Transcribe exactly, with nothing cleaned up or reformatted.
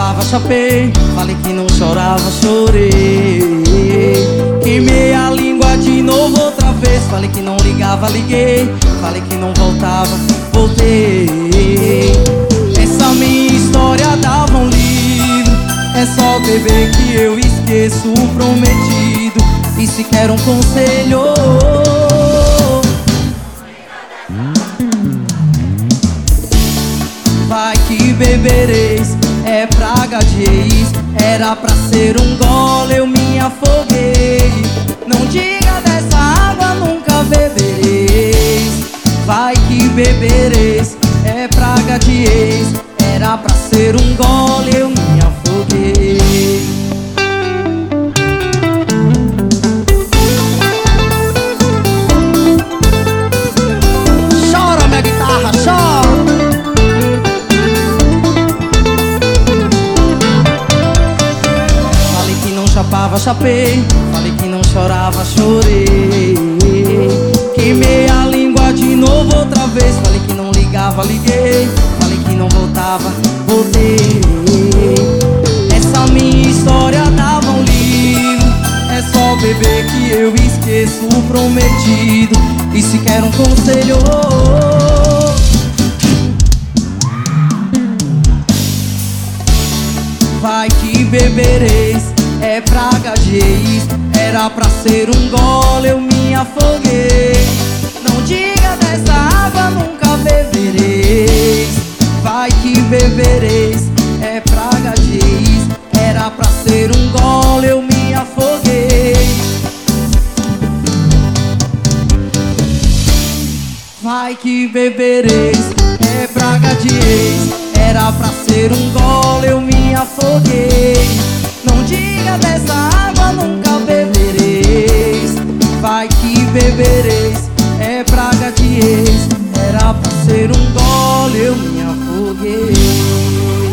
chapava, chapei. Falei que não chorava, chorei. Queimei a língua de novo outra vez. Falei que não ligava, liguei. Falei que não voltava, voltei. Essa minha história dava um livro. É só beber que eu esqueço o prometido. E se quer um conselho, vai que bebereis, é praga de ex. Era pra ser um gole, eu me afoguei. Não diga dessa água, nunca bebereis. Vai que bebereis, é praga de ex. Era pra ser um gole, eu me afoguei. Chora minha guitarra, chora. Chapava, chapei. Falei que não chorava, chorei. Queimei a língua de novo outra vez. Falei que não ligava, liguei. Falei que não voltava, voltei. Essa minha história dava um livro. É só beber que eu esqueço o prometido. E se quer um conselho, vai que bebereis, é praga de ex. Era pra ser um gole, eu me afoguei. Não diga dessa água, nunca bebereis. Vai que bebereis, é praga de ex. Era pra ser um gole, eu me afoguei. Vai que bebereis, é praga de ex. Era pra ser um gole, eu me afoguei. Não diga dessa água, nunca bebereis. Vai que bebereis, é praga de ex. Era pra ser um gole, eu me afoguei.